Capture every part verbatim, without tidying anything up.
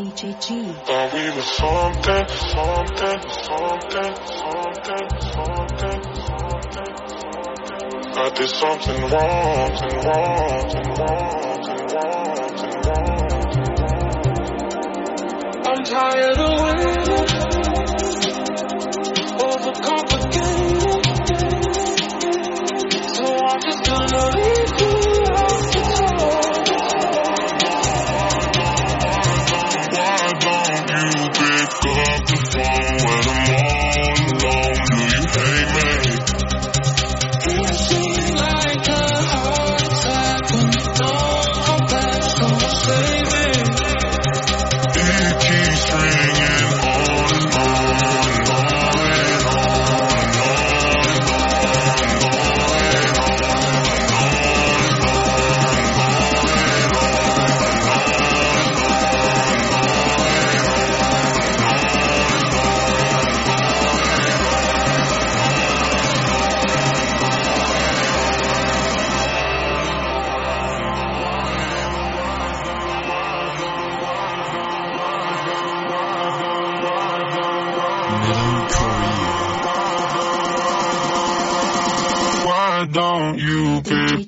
J G. Thought we were something, something, something, something, something, something. But there's something wrong, something wrong, something wrong, something wrong, something wrong. I'm tired of waiting, overcomplicated. So I'm just gonna leave you out the door. Pick up the phone when I'm all alone. Do you hate me? It seems like a heart attack when you don't come back. Don't save me. It keeps ringing on and on and on and on and on and on and why don't you pick?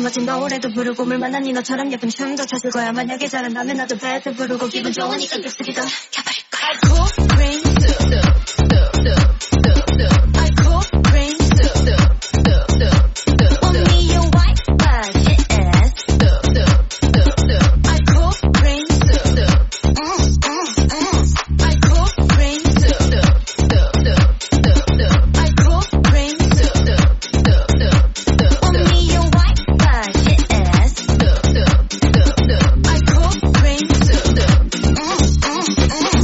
멋진 노래도 부르고 물 만난 니 너처럼 예쁜 춤도 췄을 거야. 만약에 잘한다면 나도 배도 부르고 기분 좋으니까 급속히 더 켜버릴 거야. I cool green soup soup soup soup soup I cool green soup soup soup soup only your white blood is soup soup soup soup I cool green soup soup mm mm mm I cool green soup soup soup soup soup I cool green soup soup soup soup only your white blood is soup soup soup soup I cool green soup soup mm mm mm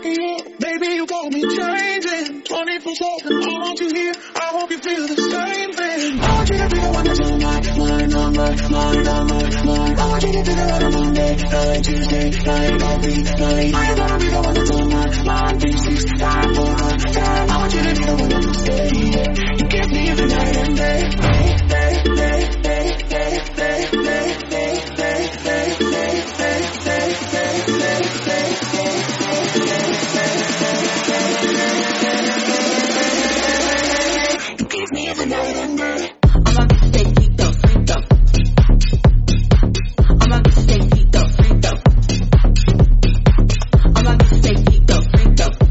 Baby, you got me changing. twenty-four seven, I want you here. I hope you feel the same thing. I want you to be the one that's on my mind, on my mind, on my mind. I want you to figure out on Monday, night, Tuesday, night, every night. I wanna be the one that's on my mind, three sixty-five, four hundred times. I want you to be the one that can stay here. You give me every night and day. Day, day, day, day, day, day, day, day, day, day, day, day, day, day, day, you give me every night and day. I'ma stay geeked up, freaked up. I'ma stay geeked up, freaked up. I'ma stay geeked up, freaked up.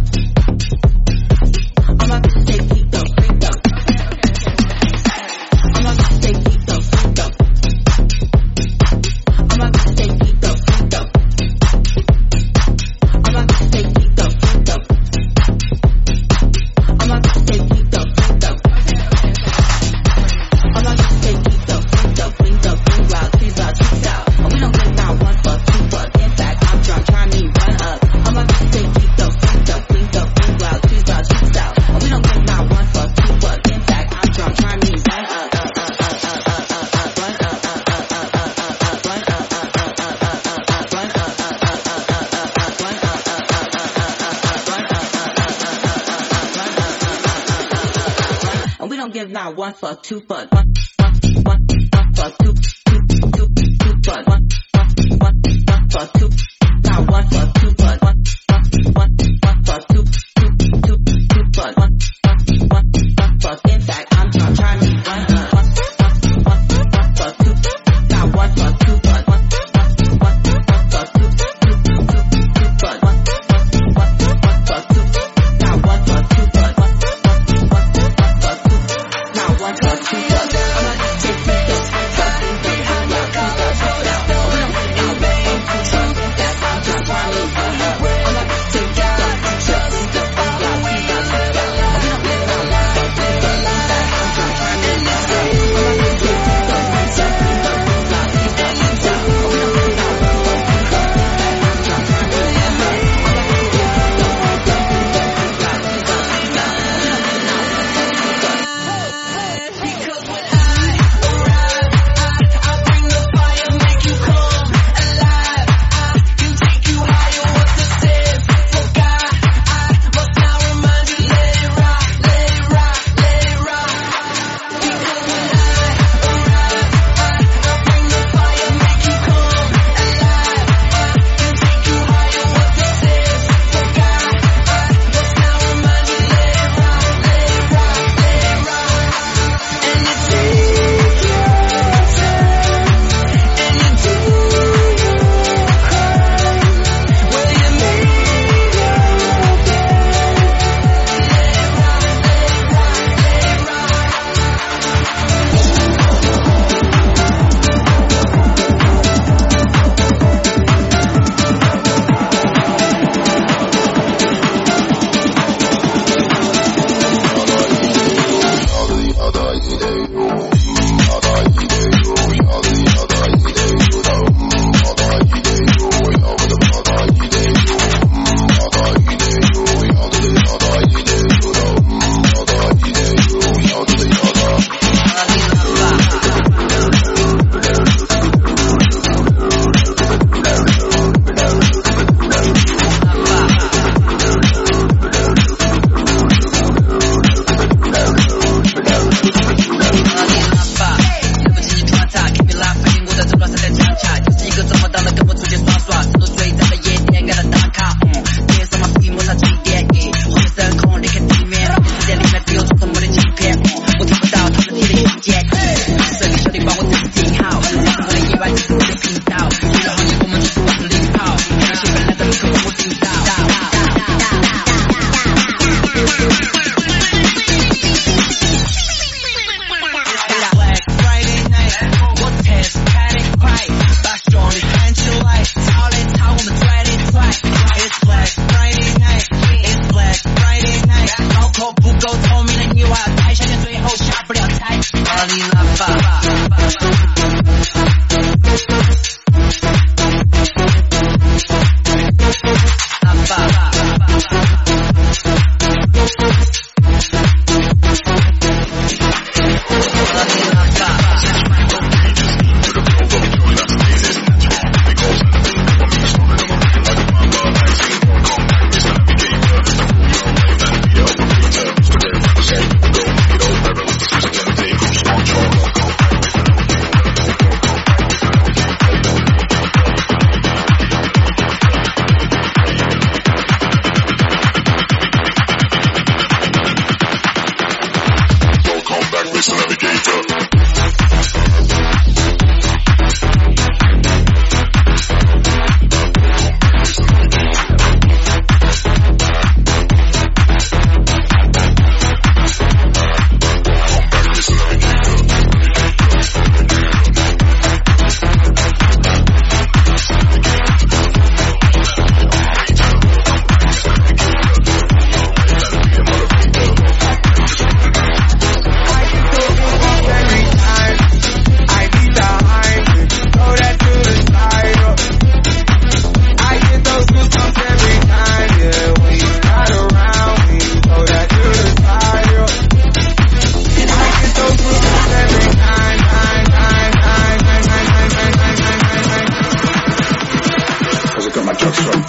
I'ma stay geeked up, freaked up. I'ma stay geeked up, freaked up. I'ma stay geeked up, freaked up. I'ma stay geeked up, freaked up. I'ma stay geeked up, freaked up. I'ma stay geeked up, freaked up, freaked up, freaked out, freaked out, freaked out. Oh, we don't get down one for two, but in fact, I'm drunk, trying to run up. I'ma stay geeked up, freaked up, freaked up, freaked out, freaked out, freaked out. Oh, we don't get down one for two, but in fact, I'm drunk, trying to run up. Run up, run up, run up, and we don't give not one for two, but one, one, one, one for two, two, two, two, but one, one, one, one for two, not one for two, but one, one, one, one for two, two, two, two, but one, one, one, one for. In fact, I'm trying, trying to run up. One, one, one, one for two, not one for two, but one, one, one, one for two, two, two, two, two, but one, one, one, one for two, not one for two, but one, one, one, one for two, not one for two, but.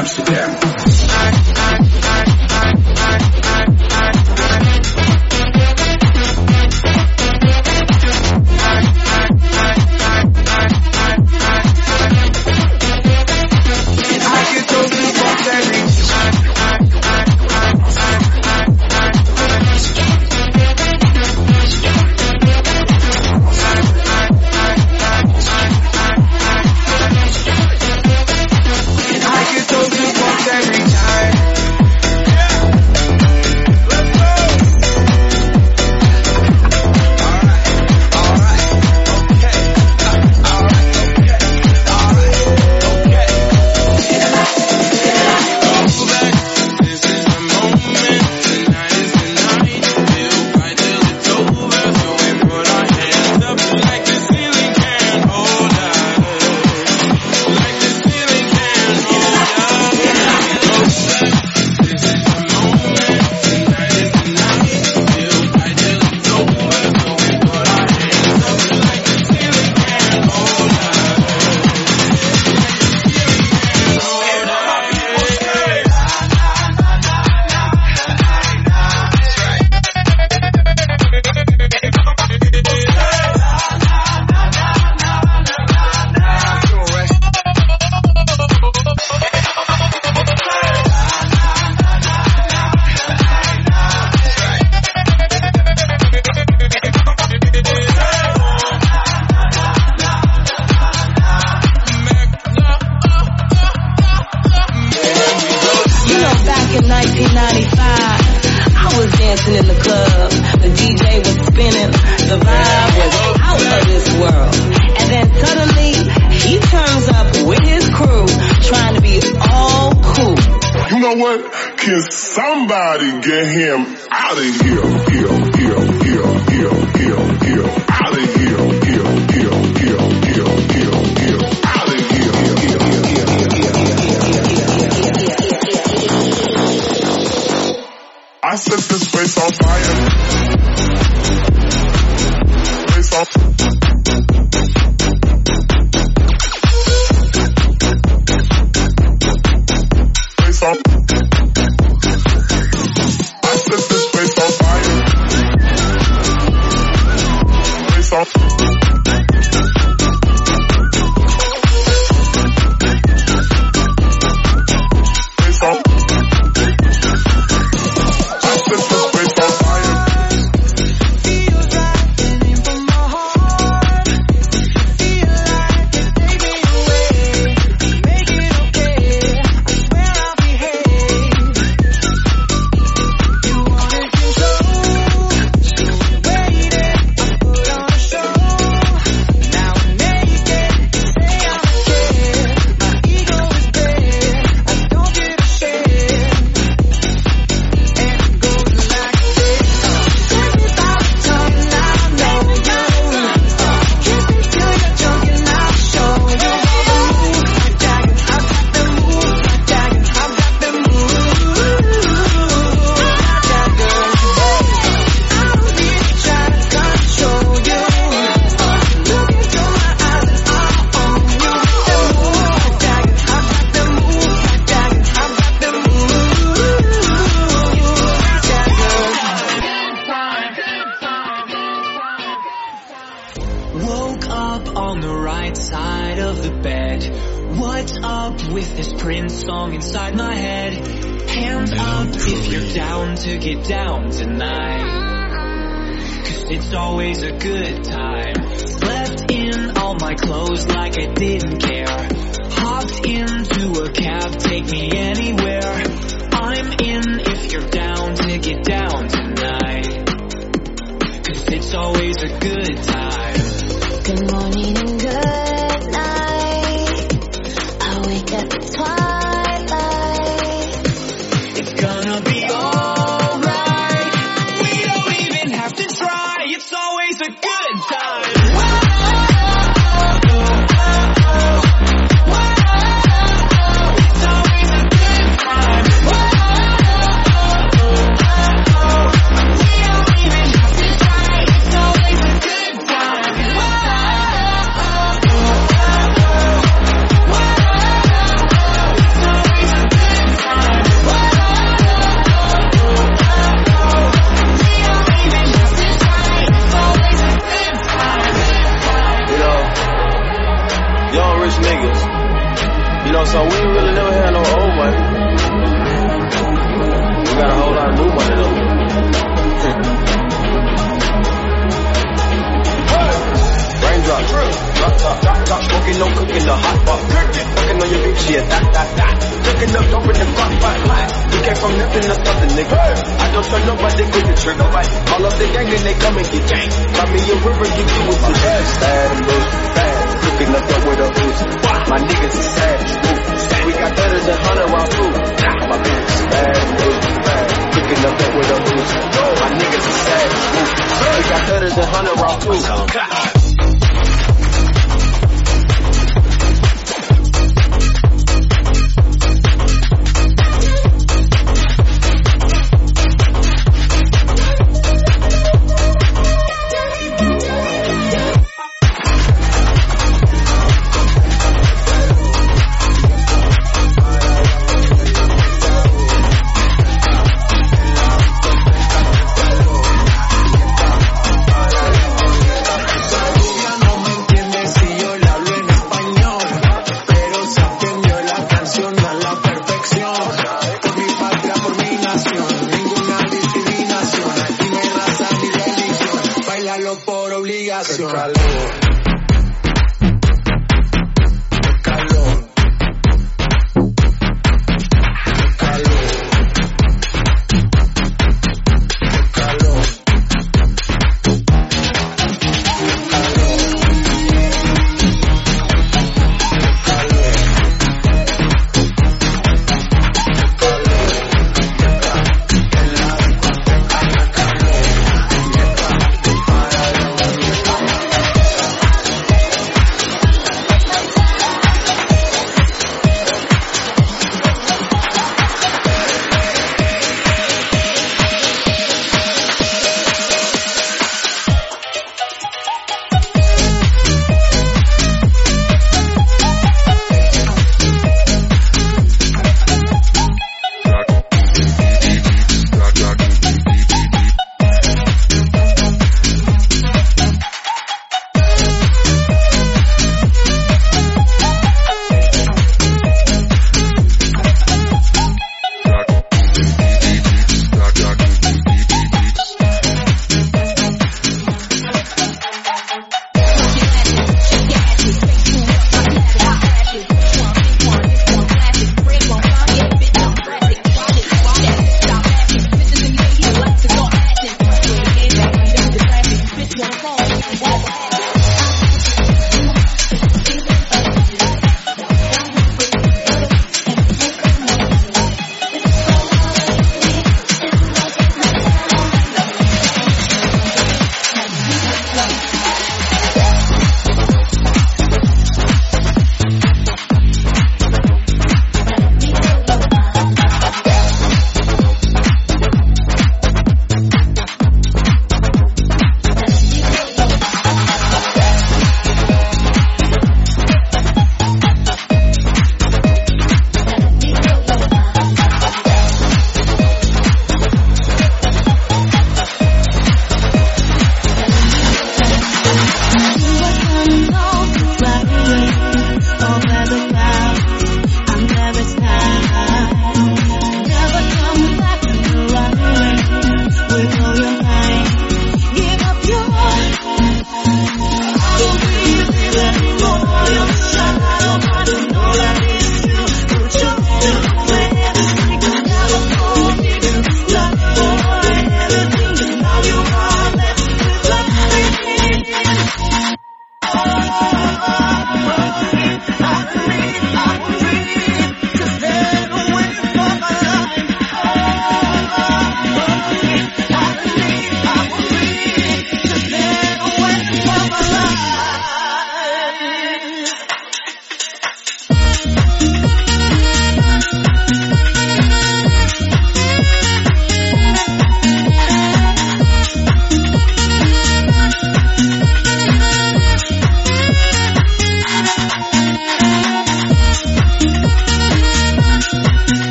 Amsterdam. It's always a good time. rich niggas. You know, so we ain't really never had no old money. We got a whole lot of new money though. Raindrop, drop top, drop top, smoking, no cooking, the hot pot. Fucking on your bitch, yeah, that, that, that. Cooking up, dumping the pot, pot, pot. We came from nothing to something, nigga. I don't tell nobody, quit the trigger, right? All of the gang, then they come and get gang. Got me a river, get you with some bad, sad and loose, bad. Cooking up there with a Uzi. My niggas is sad, we got better than hundred round food. My bitch is bad and loose, bad. Cooking up there with a Uzi. My niggas is sad, we got better than hundred round food. Por obligación. Calor.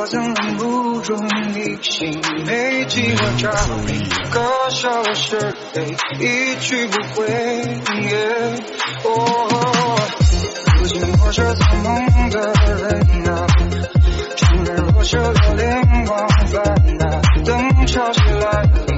我怎忍不住你心没寂寞找你，可笑的是泪一去不回。哦，如今我是做梦的人啊，承认若是流连忘返啊，等潮起来了。